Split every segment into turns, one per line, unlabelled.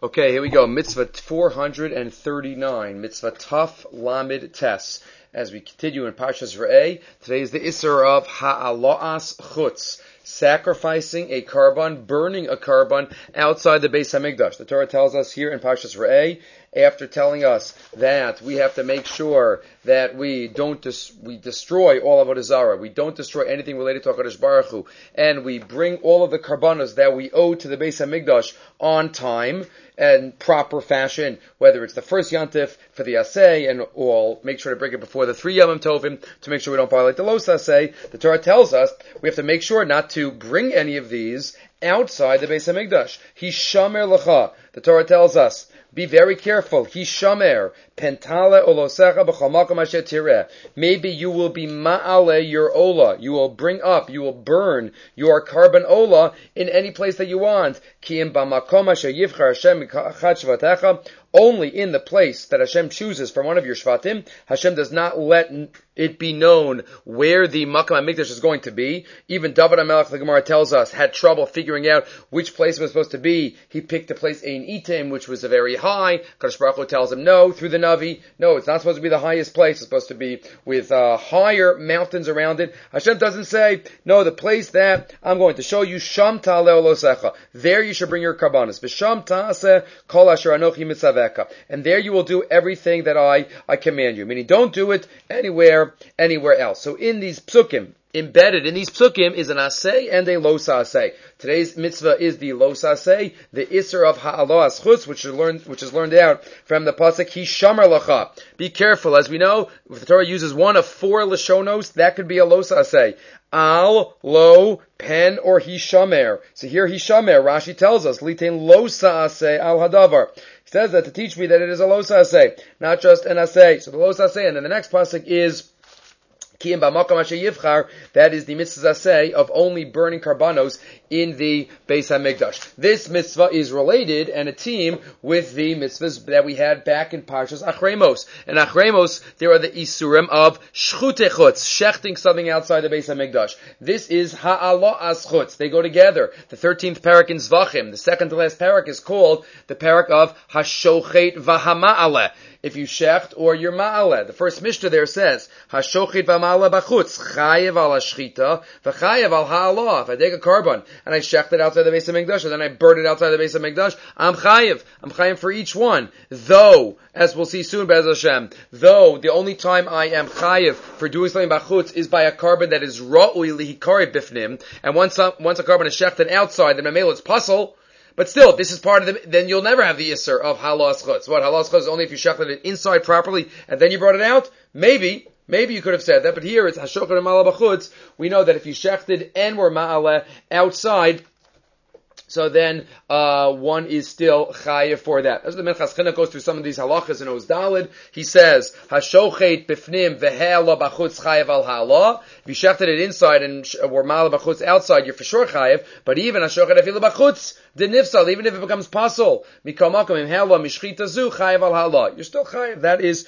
Okay, here we go. Mitzvah 439. Mitzvah Taf Lamed Tes. As we continue in Parshas Re'eh, today is the Isser of Ha'alo'as Chutz, sacrificing a korban, burning a korban outside the Beis HaMikdash. The Torah tells us here in Parshas Re'eh, after telling us that we have to make sure that we destroy all of Avodah Zarah, we don't destroy anything related to HaKadosh Baruch Hu, and we bring all of the korbanos that we owe to the Beis HaMikdash on time and proper fashion, whether it's the first Yantif for the Aseh, and all, make sure to bring it before the 3 Yomim Tovim to make sure we don't violate the Los Aseh. The Torah tells us we have to make sure not to bring any of these outside the Beis HaMikdash. Hishamer lecha. The Torah tells us, be very careful. Hishamer pentale olosecha b'chol makom asher tireh. Maybe you will be ma'ale your ola. You will bring up, you will burn your korban ola in any place that you want. Ki im b'makom asher yivchar Hashem michad shvatecha. Only in the place that Hashem chooses from one of your shvatim, Hashem does not let it be known where the Makam HaMikdash is going to be. Even David HaMelech, the Gemara tells us, had trouble figuring out which place it was supposed to be. He picked the place Ein Itim, which was a very high. Kadosh Baruch Hu tells him no, through the Navi. No, it's not supposed to be the highest place. It's supposed to be with higher mountains around it. Hashem doesn't say, no, the place that I'm going to show you, Sham Ta'aleh Olosecha. There you should bring your karbanos. V'sham Ta'aseh Kol Asher Anochi Mitzaveh. And there you will do everything that I command you. Meaning, don't do it anywhere else. So in these psukim, embedded in these psukim is an aseh and a los aseh. Today's mitzvah is the los aseh, the isser of ha'alo'as chutz, which is learned out from the pasuk hishamar lacha. Be careful, as we know, if the Torah uses one of 4 lashonos, that could be a los aseh. Al, lo, pen, or hishamer. So here hishamer, Rashi tells us, litain los aseh al hadavar. He says that to teach me that it is a los aseh, not just an aseh. So the los aseh, and then the next pasuk is Ki im b'makom asher yivchar, that is the mitzvah aseh of only burning karbanos in the Beis HaMikdash. This mitzvah is related and a team with the mitzvahs that we had back in Parshas Achremos. In Achremos, there are the isurim of shchutei chutz, shechting something outside the Beis HaMikdash. This is ha'alo'as chutz. They go together. The 13th parak in Zvachim, the second to last parak, is called the parak of hashochet v'hama'aleh. If you shecht or you're ma'aleh. The first Mishnah there says, hashochet v'ma'aleh b'chutz, chayev al hashchita, v'chayev al ha'alah. If I take a korban and I shecht it outside the Beis HaMikdash, and then I burn it outside the Beis HaMikdash, I'm chayev. I'm chayev for each one. Though, as we'll see soon, Be'ez Hashem, though the only time I am chayev for doing something b'chutz is by a korban that is ra'ui lihikari bifnim, and once a korban is shechted outside, then mamela it's puzzle. But still, this is part of then you'll never have the Isser of halos chutz. What, halos chutz is only if you shechted it inside properly and then you brought it out? Maybe you could have said that, but here it's hashochet ma'aleh b'chutz. We know that if you shechted and were ma'aleh outside, so then one is still chayev for that. As the Minchas Chinuch goes through some of these halachas in Oz Daled, he says, hashochet b'fnim v'he'ala b'chutz chayev al ha'ala. If you shechted it inside and were ma'ala b'chutz outside, you're for sure chayev. But even hashochet afilu b'chutz, the nifsal, even if it becomes pasul, mikol makom im he'ala mishchita zu chayev al ha'ala. You're still chayev. That is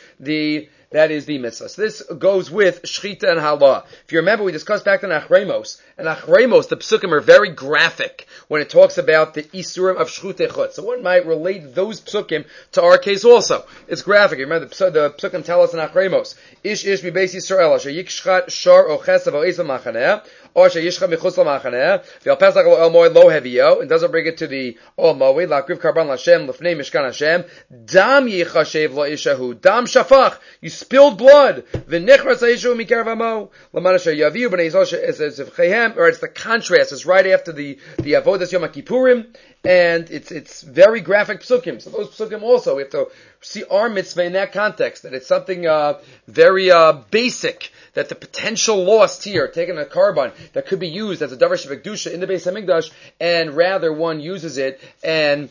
the mitzvah. So this goes with shchita and halah. If you remember, we discussed back in Achremos. And Achremos, the psukim are very graphic when it talks about the isurim of shchutei chutz. So one might relate those psukim to our case also. It's graphic. You remember the psukim tell us in Achremos, ish mi beis Yisrael, asher yikshchat shar o chesav o esav machaneh, or asher yishchat michutz l'machaneh, v'al pesach lo el moed lo heviyo, and doesn't bring it to the ol moed, la'akriv karban l'Hashem, l'fnei mishkan Hashem, dam yichashev lo ishahu, dam shafach, you spilled blood, v'nichras ha'ishu mikerav hamo, l'man asher yaviyu b'nei Yisrael shevcheihem, or it's the contrast, it's right after the Avodas Yom HaKippurim, and it's very graphic psukim. So those psukim also, we have to see our mitzvah in that context, that it's something very basic, that the potential lost here, taking a korban that could be used as a davar shevekdusha in the Beis HaMikdash, and rather one uses it and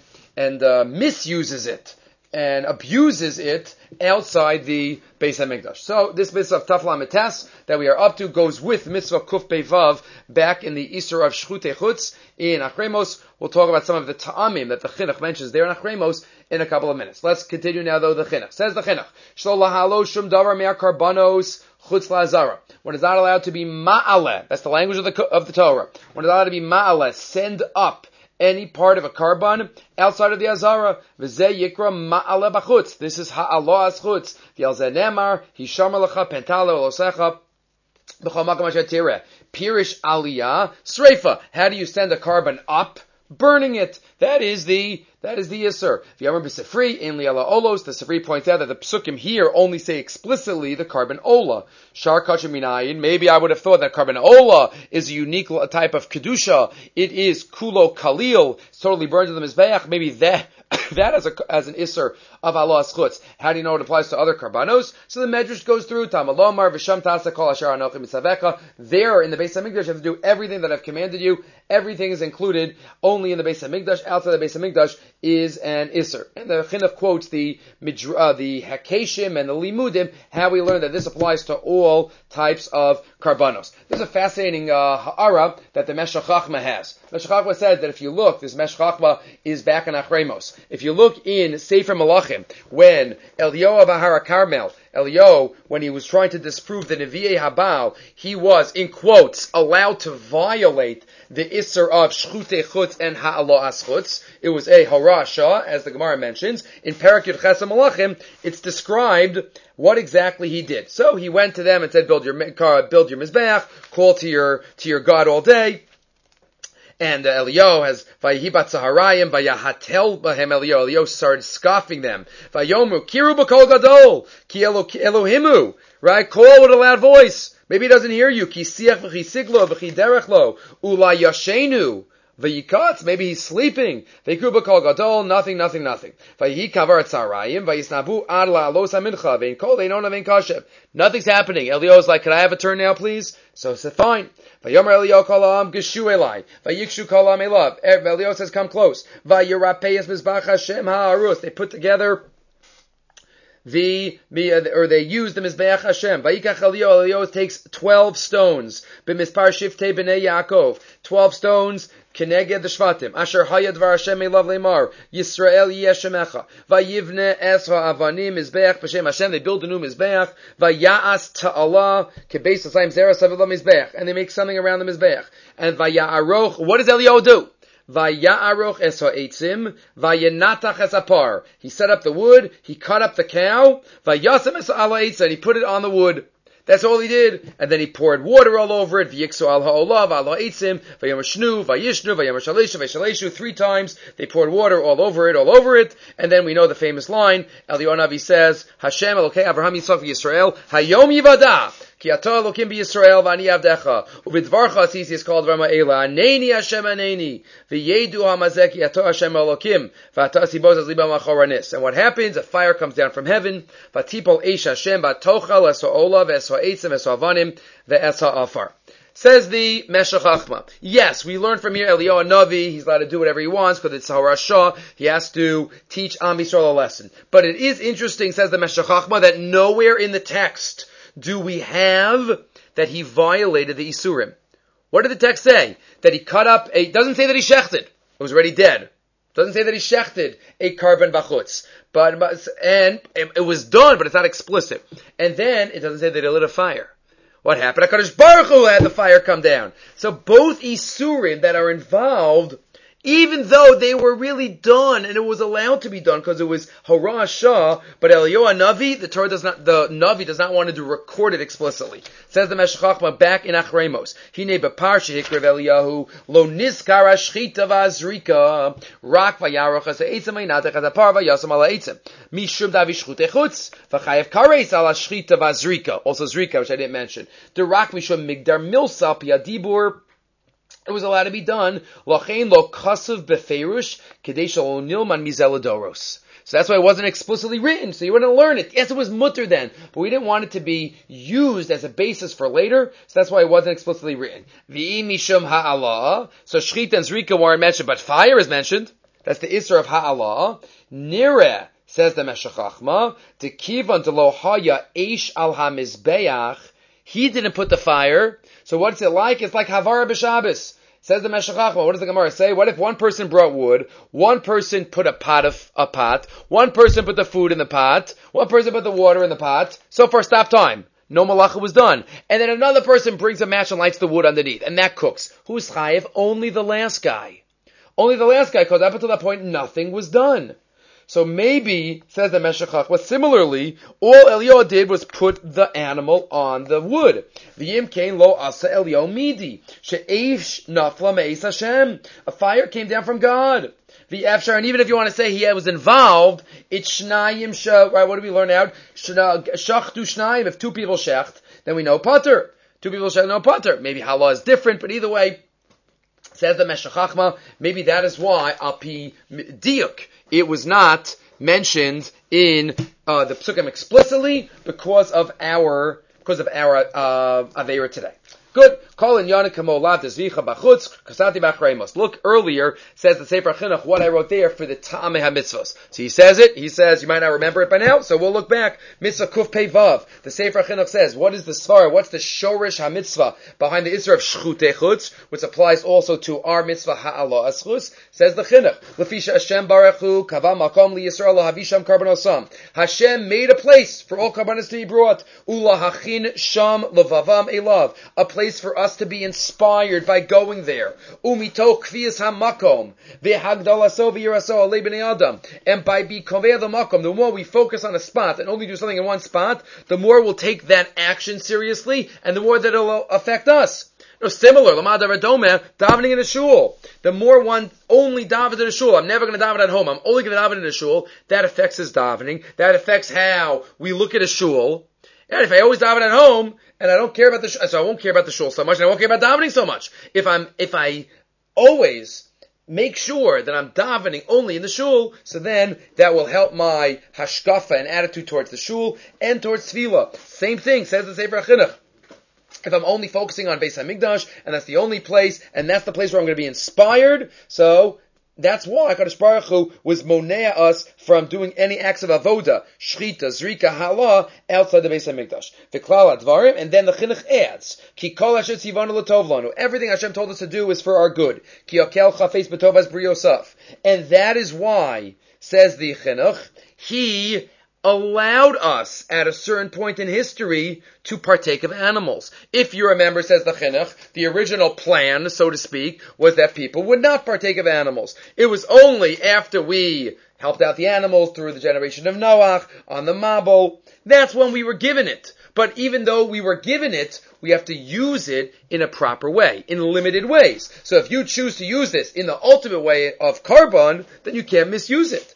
misuses it and abuses it outside the Beis HaMikdash. So this mitzvah of Taf Lamed Tes that we are up to goes with mitzvah Kuf Pei Vav back in the Isser of Shchutei Chutz in Achremos. We'll talk about some of the ta'amim that the Chinuch mentions there in Achremos in a couple of minutes. Let's continue now though the Chinuch. Says the Chinuch, Shlo lahalo shum davar me'ar karbanos chutz la'azara. One is not allowed to be ma'aleh. That's the language of the Torah. One is allowed to be ma'aleh, send up any part of a karban outside of the azara. V'zeh yikra ma'ale b'chutz. This is ha'aloas chutz. V'yal zeh nemar, hishamar lecha pentale olosecha b'chol makam asher tireh. Pirish aliyah sreifa. How do you send a karban up? Burning it. That is the Yisur. If you remember Sifri, in Liala Olos, the Sifri points out that the Psukim here only say explicitly the carbon Ola. Shar Kachaminayin, maybe I would have thought that carbon Ola is a unique type of Kedusha. It is Kulo Kalil. It's totally burned to the Mizbeach. Maybe that as an Isser of Allah Chutz. How do you know it applies to other Karbanos? So the Medrash goes through, Tamalomar, Visham Tasa Kol Asher Anochim Mitzavecha. There in the Beis HaMikdash, you have to do everything that I've commanded you. Everything is included only in the Beis HaMikdash. Outside the Beis HaMikdash is an Isser. And the Chinuch quotes the Hakeshim and the Limudim, how we learn that this applies to all types of Karbanos. There's a fascinating ha'ara that the Meshech Chochmah has. Meshech Chochmah said that if you look, this Meshech Chochmah is back in Achremos. If you look in Sefer Malachim, when Eliyahu of Ahara Carmel, Eliyahu, when he was trying to disprove the Nevi'ei Habal, he was, in quotes, allowed to violate the Isser of Shchutei Chutz and Ha'alo'as Chutz. It was a Harasha, as the Gemara mentions. In Perek Yud Ches Malachim, it's described what exactly he did. So he went to them and said, build your Mizbeach, call to your God all day. And Eliyahu has Vayihibat Saharayim Vayahatel Bahem Eliyahu. Eliyahu started scoffing them. Vayomu Kiru B'Kol Gadol Ki Elohimu. Right? Call with a loud voice. Maybe he doesn't hear you. Ki Siach V'Chisiglo V'Chiderechlo Ula Yashenu. Vayikatz, maybe he's sleeping. Vayikru b'kol gadol, nothing. Vayihi kavar tzarayim, vayisnabu ad la'alos hamincha, vein kol vein ona vein kashev. Nothing's happening. Eliyahu's like, can I have a turn now, please? So he said, fine. Vayomer Eliyahu kol ha'am, geshu elai. Vayikshu kol ha'am elav. Eliyahu says, come close. Vayirapeyes mizbach Hashem ha'arus. They put together they use the Mizbeach Hashem. Vayikach Eliyahu takes 12 stones. B'mispar shiftei b'nei Yaakov. 12 stones. Keneged the Shvatim. Asher hayad var Hashem elav leimar. Yisrael yeshemecha. Vayivne esra avanim Mizbeach b'shem Hashem. They build a new Mizbeach. Vaya'as ta'ala. Kebeis asayim zera savila Mizbeach. And they make something around the Mizbeach. And vaya'aroch. What does Eliyahu do? Vaya'aroch es ha'etzim, vayenatach es apar. He set up the wood, he cut up the cow, vayasem es ala etz, and he put it on the wood. That's all he did. And then he poured water all over it, v'yikso al ha'olav, al ha'etzim, vayamashnu, vayishnu, vayamashaleshu, vayashaleshu, 3 times. They poured water all over it. And then we know the famous line, Eliyahu Navi says, Hashem Elokei Avraham Yitzchak v'Yisrael, hayom yivada. Ki atah Elokim b'Yisrael v'ani avdecha uvidvarcha asisi is called Rama Ela Aneni Hashem Aneni v'yedu hamazeh ki atah Hashem Elokim v'atah siboz az libam achoranis. And what happens? A fire comes down from heaven. V'tipol eish Hashem v'tochal es ha'olav es ha'etzim es ha'avanim ve'es ha'afar. Says the Meshech Chochmah. Yes, we learn from here Eliyahu Navi. He's allowed to do whatever he wants because it's Harashah. He has to teach Am Yisrael a lesson. But it is interesting, says the Meshech Chochmah, that nowhere in the text do we have that he violated the Isurim. What did the text say? That he cut up it doesn't say that he shechted. It was already dead. It doesn't say that he shechted a carbon bachutz. And it was done, but it's not explicit. And then it doesn't say that he lit a fire. What happened? HaKadosh Baruch Hu had the fire come down. So both Isurim that are involved, even though they were really done, and it was allowed to be done because it was Harashah, but Eliyahu Navi, the Navi does not want to record it explicitly. Says the Meshech Chochmah back in Achremos. Hine beparsha hikrev Eliyahu lo nizkar hashchita v'azrika rak vayaroch as ha'etzim v'yinatech as ha'par v'yasam al ha'etzim mishum davi shchutei chutz v'chayev kareis al hashchita v'azrika. Also zrika, which I didn't mention. The rak mishum migdar milsa piyadibur. It was allowed to be done. Lachein lo kasav befeirush kedei shelo nilman mizeladoros. So that's why it wasn't explicitly written, so you wouldn't learn it. Yes, it was mutter then, but we didn't want it to be used as a basis for later, so that's why it wasn't explicitly written. V'i mishum ha'alah. So shchita and zrika weren't mentioned, but fire is mentioned. That's the isra of ha'alah. Nireh, says the Meshech Chochmah, tekivan delo haya eish al ha'mizbeach. He didn't put the fire. So what's it like? It's like Havara b'Shabbos. Says the Meshech Chochmah. What does the Gemara say? What if one person brought wood, one person put a pot, one person put the food in the pot, one person put the water in the pot. So far, stop time. No malacha was done. And then another person brings a match and lights the wood underneath, and that cooks. Who's chayiv? Only the last guy. Only the last guy, because up until that point, nothing was done. So maybe, says the Meshech Chochmah, similarly, all Eliyahu did was put the animal on the wood. V'yim kein lo asa Eliyahu midi, she'eish nafla me'es Hashem. A fire came down from God. V'efshar, and even if you want to say he was involved, it's shnayim, right, what do we learn out? Shachtu shnayim, if two people shecht, then we know pater. Two people shecht, no pater. Maybe halah is different, but either way, says the Meshech Chochmah, maybe that is why, api diuk, it was not mentioned in the Psukim explicitly because of our Aveira today. Good. Look earlier, says the Sefer Chinuch, what I wrote there for the Ta'ameh HaMitzvos. So he says, you might not remember it by now, so we'll look back. Mitzvah Kuf Pei Vav. The Sefer Chinuch says, what is the Svara, what's the Shorish HaMitzvah behind the Isra of Shchutei Chutz, which applies also to our Mitzvah Ha'ala Aschus? Says the Chinuch, Lefisha Hashem Baruchu, Kava Makom Li Yisrael Havisham Karbanosam. Hashem made a place for all karbanos to be brought. Ula Hachin Sham Levavam Elav. A place for us to be inspired by going there. Umito kvias hamakom v'hagdalaso v'yiraso alei b'nei adam. And by being konveya the makom, the more we focus on a spot and only do something in one spot, the more we'll take that action seriously, and the more that it'll affect us. No, similar, davening in a shul. The more one only daven in a shul, I'm never going to daven at home, I'm only going to daven in a shul, that affects his davening, that affects how we look at a shul. And if I always daven at home, and I don't care about so I won't care about the shul so much, and I won't care about davening so much. If I always make sure that I'm davening only in the shul, so then that will help my hashkafa and attitude towards the shul and towards tefillah. Same thing, says the Sefer Chinuch. If I'm only focusing on Beis HaMikdash, and that's the only place, and that's the place where I'm going to be inspired, so that's why HaKadosh Baruch Hu was monea us from doing any acts of avoda, shchita, zrika, halah, outside the Beis HaMikdash. V'klal advarim, and then the chinuch adds, ki kol asher tzivanu l'tov lanu. Everything Hashem told us to do is for our good. Ki yakel chafetz b'tov as briyosaf. And that is why, says the chinuch, he allowed us at a certain point in history to partake of animals. If you remember, says the Chinuch, the original plan, so to speak, was that people would not partake of animals. It was only after we helped out the animals through the generation of Noach, on the Mabul, that's when we were given it. But even though we were given it, we have to use it in a proper way, in limited ways. So if you choose to use this in the ultimate way of carbon, then you can't misuse it.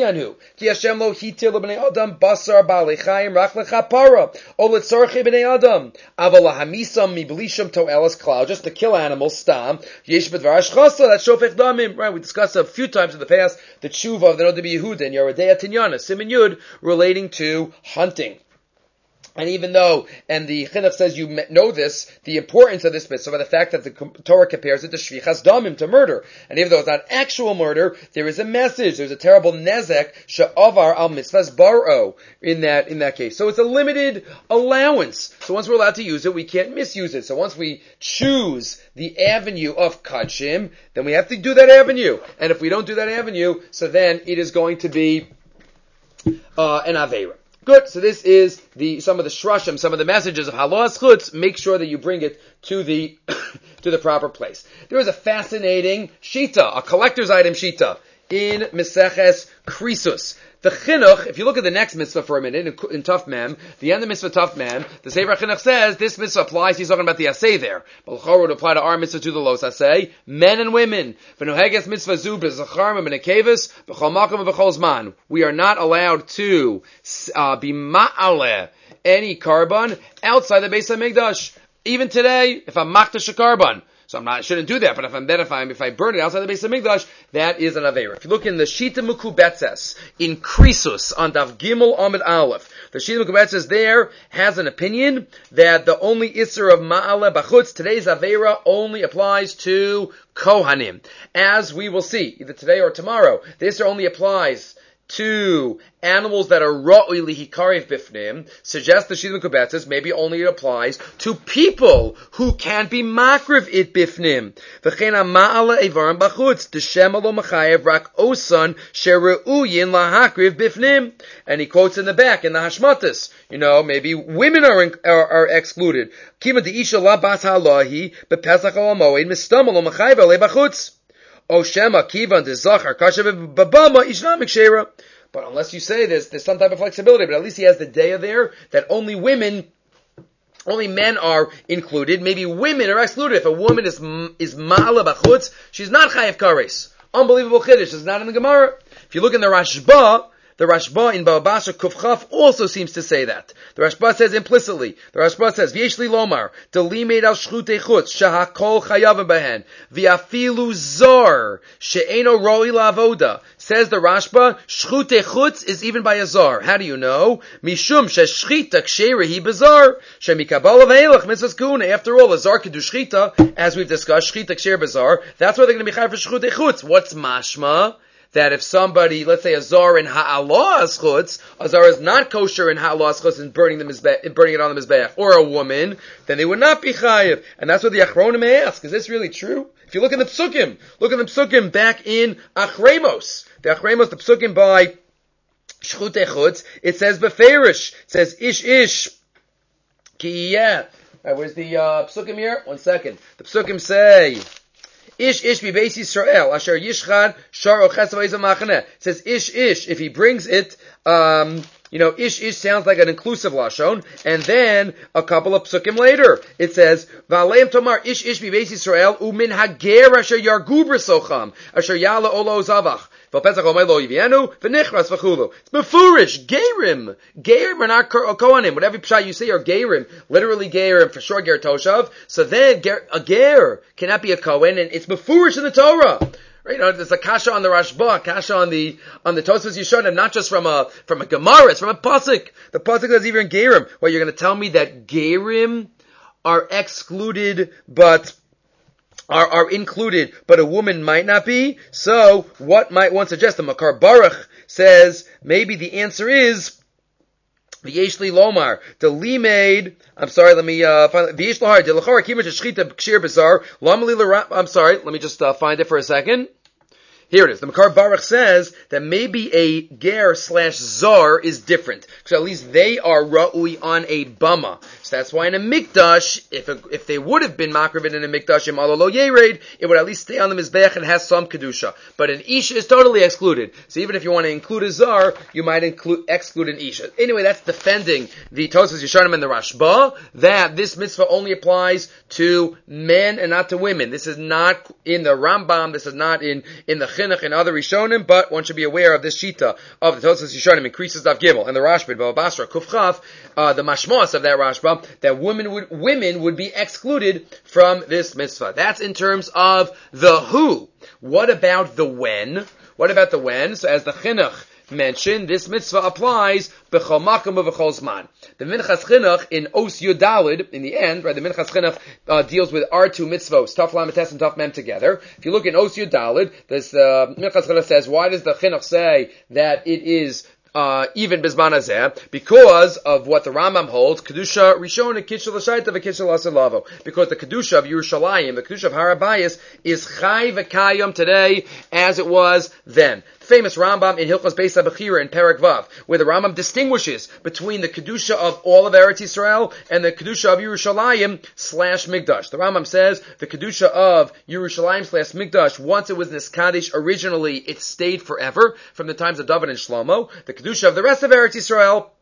Ki Hashem lo hitir lebnei adam basar ba'alei chayim rak lechapara o letzorchei bnei adam aval lahamisam miblisham to'elas klal, just to kill animals stam yesh bedvar hashchasa, that's shofech damim. Right, we discussed a few times in the past the tshuva of the Noda B'Yehuda and Yerodei Tinyana Siman Yud relating to hunting. And even though, and the Chinuch says you know this, the importance of this mitzvah, the fact that the Torah compares it to shvichas damim, to murder. And even though it's not actual murder, there is a message, there's a terrible nezek, she'avar al mitzvahs baro, in that case. So it's a limited allowance. So once we're allowed to use it, we can't misuse it. So once we choose the avenue of kachim, then we have to do that avenue. And if we don't do that avenue, so then it is going to be an aveira. Good. So this is some of the shrashim, some of the messages of halas chutz. Make sure that you bring it to the to the proper place. There is a fascinating shita, a collector's item shita in Meseches Krisus. The Chinuch, if you look at the next mitzvah for a minute, in Tuf Mem, the end of mitzvah Tuf Mem, the Sefer Chinuch says this mitzvah applies, he's talking about the Asay there. But L'chor would apply to our mitzvah to the Los Asay, men and women. V'noheges mitzvah zu b'zachar v'nekeves, b'chol makom v'chol zman. We are not allowed to be ma'aleh any carbon outside the Beis HaMikdash. Even today, if I'm makdash a carbon, so I shouldn't do that, but if I burn it outside the Beis HaMikdash, that is an Aveira. If you look in the Shita Mukubetzes, in Krisus, on Daf Gimel Amid Aleph, the Shita Mukubetzes there has an opinion that the only Isser of Ma'ale Bachutz, today's Aveira, only applies to Kohanim. As we will see, either today or tomorrow, the Isser only applies to animals that are ra'ui lihikarev bifnim, suggests the Shita Mukubetzes, maybe only it applies to people who can't be makriv it bifnim. V'chein ha'ma'ala evarim bachutz, d'shem alo machayev rak osan sheru'uyin lahakriv bifnim. And he quotes in the back, in the Hashmatas, maybe women are excluded. Kima de'isha la bas ha'lahi, bepesach al moed, mistam alo machayev ale bachutz. O Shema Kivan de Zachar Kashav Babama Ishnamik Shera. But unless you say there's some type of flexibility, but at least he has the daya there that only men are included. Maybe women are excluded. If a woman is ma'ala b'chutz, she's not chayav kares. Unbelievable chiddush. It's not in the Gemara. If you look in the Rashba in Baba Basra Kufchaf also seems to say that. The Rashba says implicitli. The Rashba says, V'yesh li lomar, delimed al shchutei chutz, shahakol chayavim behen, v'afilu zor, she'eno roi la'avoda. Says the Rashba, shchutei chutz is even by a zor. How do you know? Mishum she'shchita k'sheira hi bezar, she'mikabal v'elach mitzvahs kuna. After all, a zar can do shchita, as we've discussed, shchita k'sheira bezar. That's why they're going to be chayav for shchutei chutz. What's mashma? That if somebody, let's say a zar in ha'alah chutz, a zar is not kosher in ha'alah chutz and burning it on the mizbeach, or a woman, then they would not be chayiv. And that's what the Achronim ask. Is this really true? If you look in the psukim back in Achremos, the psukim by Shchutei Chutz, it says beferish, it says ish, ki yeh. Where's the psukim here? 1 second. The psukim say, Ish bi beis Yisrael asher yishchad shar oches v'ezah machaneh. It says ish if he brings it. Ish sounds like an inclusive lashon, and then a couple of psukim later it says v'aleim tomar ish bi beis Yisrael umin hager asher yargu b'socham asher yala olo zavach. It's mefurish, gerim. Gerim are not kohanim. Whatever pshat you say are gerim. Literally gerim, for sure ger toshav. So then, a ger cannot be a kohen, and it's mefurish in the Torah. Right? There's a kasha on the Rashba, a kasha on the Tosfos Yeshonim, not just from a Gemara, it's from a pasuk. The pasuk is even gerim. Well, you're going to tell me that gerim are excluded, but are included, but a woman might not be. So, what might one suggest? The Makar Baruch says, maybe the answer is, V'yesh li lomar, the limaid, let me just find it for a second. Here it is. The Makar Baruch says that maybe a ger / zar is different. Because at least they are ra'ui on a bama. So that's why in a mikdash, if they would have been makrivin in a mikdash, im alalo yered, it would at least stay on the mizbeach and has some kedusha. But an isha is totally excluded. So even if you want to include a zar, you might exclude an isha. Anyway, that's defending the Tosfos Yeshonim and the Rashba, that this mitzvah only applies to men and not to women. This is not in the Rambam, this is not in the Chinuch and other Rishonim, but one should be aware of this shita of the Tosfos Yeshonim increases Daf Gimel and the Rashba, Baba Basra, Kufchaf, the mashmos of that Rashba, that women would be excluded from this mitzvah. That's in terms of the who. What about the when? So as the Chinuch mentioned, this mitzvah applies b'chol makom u'v'chol zman. The Minchas Chinuch in Os Yudalid, in the end, right, the Minchas Chinuch deals with our two mitzvos, Taf Lamed Tes and Taf Mem together. If you look in Os Yudalid, this Minchas Chinuch says, why does the Chinuch say that it is even bizman hazeh, because of what the Rambam holds, kedusha rishona kitchel l'shaita v'kitchel l'asilavo. Because the kedusha of Yerushalayim, the kedusha of Har HaBayis, is chai v'kayim today as it was then. Famous Rambam in Hilchos Beis HaBechira in Perek Vav, where the Rambam distinguishes between the kedusha of all of Eretz Yisrael and the kedusha of Yerushalayim / Migdash. The Rambam says the kedusha of Yerushalayim / Migdash, once it was Niskadish originally, it stayed forever from the times of David and Shlomo. The kedusha of the rest of Eretz Yisrael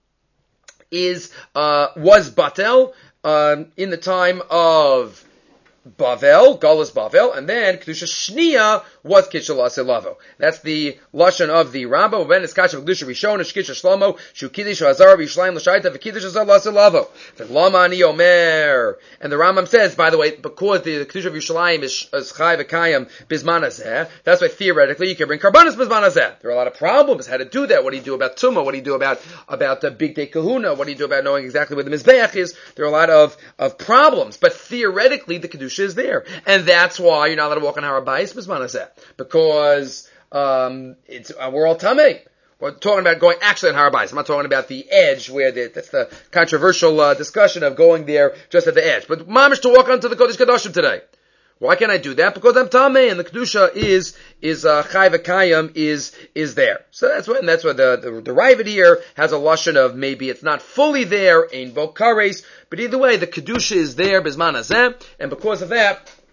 was Batel in the time of Bavel, Galus Bavel, and then Kedusha Shnia was Kitchel Asilavo. That's the Lashon of the Rambam. When it's Kasha Kedusha Rishon, Shkisha Shlomo, Shu Kiddush Hazar, Vishlayim L'Shaita, V'Kiddush Hazar L'Asilavo. V'Lama Ani Omer. And the Rambam says, by the way, because the Kedusha of Yerushalayim is Chai V'Kayim Bizman Hazeh, that's why theoretically you can bring Karbanis Bizman Hazeh. There are a lot of problems how to do that. What do you do about Tumah? What do you do about the Big Day Kahuna? What do you do about knowing exactly where the Mizbeach is? There are a lot of problems. But theoretically, the Kedusha is there. And that's why you're not allowed to walk on Har HaBayis Bizman Hazeh. Because we're all tamei. We're talking about going actually on Har HaBayis. I'm not talking about the edge where that's the controversial discussion of going there just at the edge. But mamish to walk onto the Kodesh Kodashim today. Why can't I do that? Because I'm tamei and the kedusha is chai v'kayim is there. So that's what the Ravid here has a lashon of maybe it's not fully there in both kares, but either way the kedusha is there bizman hazeh, and because of that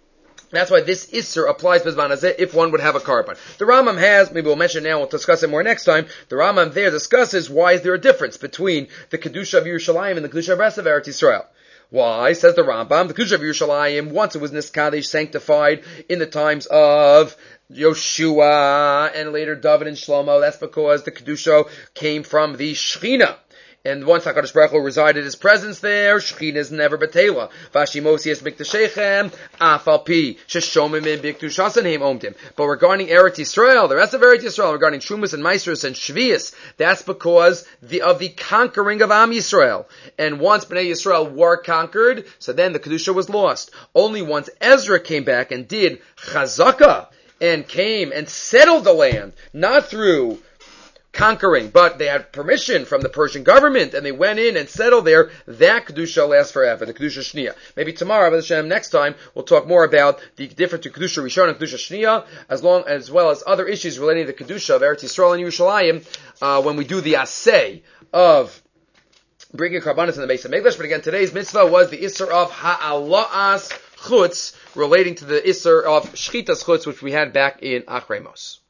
That's why this Isser applies Bezman Hazeh if one would have a carbon. The Rambam has, maybe we'll mention it now, we'll discuss it more next time, the Rambam there discusses why is there a difference between the Kedusha of Yerushalayim and the Kedusha of rest of Eretz Yisrael. Why? Says the Rambam, the Kedusha of Yerushalayim, once it was Niskadesh, sanctified in the times of Yoshua and later David and Shlomo, that's because the Kedusha came from the Shechina. And once HaKadosh Baruch Hu resided his presence there, Shechina is never betela. Vashimosi es miktashechem, afalpi, sheshomim in biktushasanim omtim. But regarding Eretz Yisrael, the rest of Eretz Yisrael, regarding Trumas and Meisros and Shvius, that's because of the conquering of Am Yisrael. And once Bnei Yisrael were conquered, so then the Kedusha was lost. Only once Ezra came back and did Chazakah, and came and settled the land, not through conquering, but they had permission from the Persian government, and they went in and settled there. That Kedusha lasts forever, the Kedusha Shniya. Maybe tomorrow, B'ez Hashem, next time, we'll talk more about the difference between Kedusha Rishon and Kedusha Shniya, as well as other issues relating to the Kedusha of Eretz Yisrael and Yerushalayim, when we do the Aseh of bringing Karbanos in the base of Mikdash. But again, today's mitzvah was the Isser of Ha'ala'as Chutz, relating to the Isser of Shchitas Chutz, which we had back in Achrei Mos.